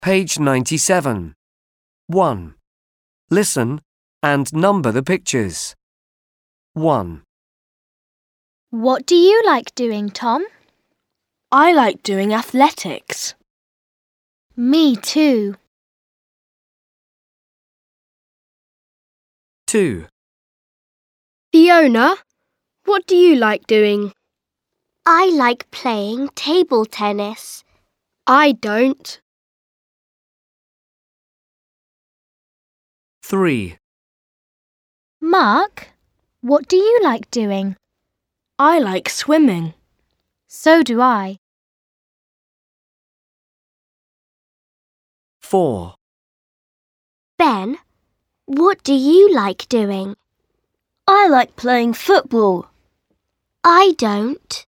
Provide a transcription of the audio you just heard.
Page 97. 1. Listen and number the pictures. 1, What do you like doing, Tom? I like doing athletics. Me too. 2, Fiona, what do you like doing? I like playing table tennis. I don't. 3, Mark, what do you like doing? I like swimming. So do I. 4, Ben, what do you like doing? I like playing football. I don't.